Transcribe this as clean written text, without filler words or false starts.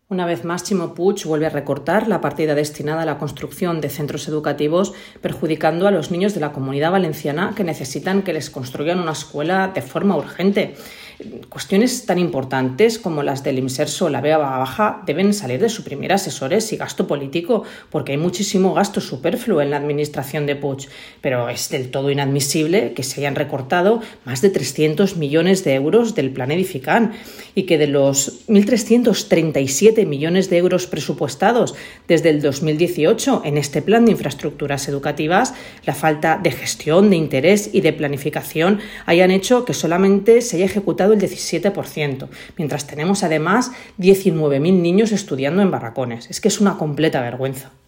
Una vez más, Ximo Puig vuelve a recortar la partida destinada a la construcción de centros educativos, perjudicando a los niños de la Comunidad Valenciana que necesitan que les construyan una escuela de forma urgente. Cuestiones tan importantes como las del Imserso o la Vega Baja deben salir de suprimir asesores y gasto político, porque hay muchísimo gasto superfluo en la administración de Puig, pero es del todo inadmisible que se hayan recortado más de 300 millones de euros del Plan Edificant y que de los 1.337 millones de euros presupuestados desde el 2018 en este plan de infraestructuras educativas, la falta de gestión, de interés y de planificación hayan hecho que solamente se haya ejecutado el 17%, mientras tenemos además 19.000 niños estudiando en barracones. Es que es una completa vergüenza.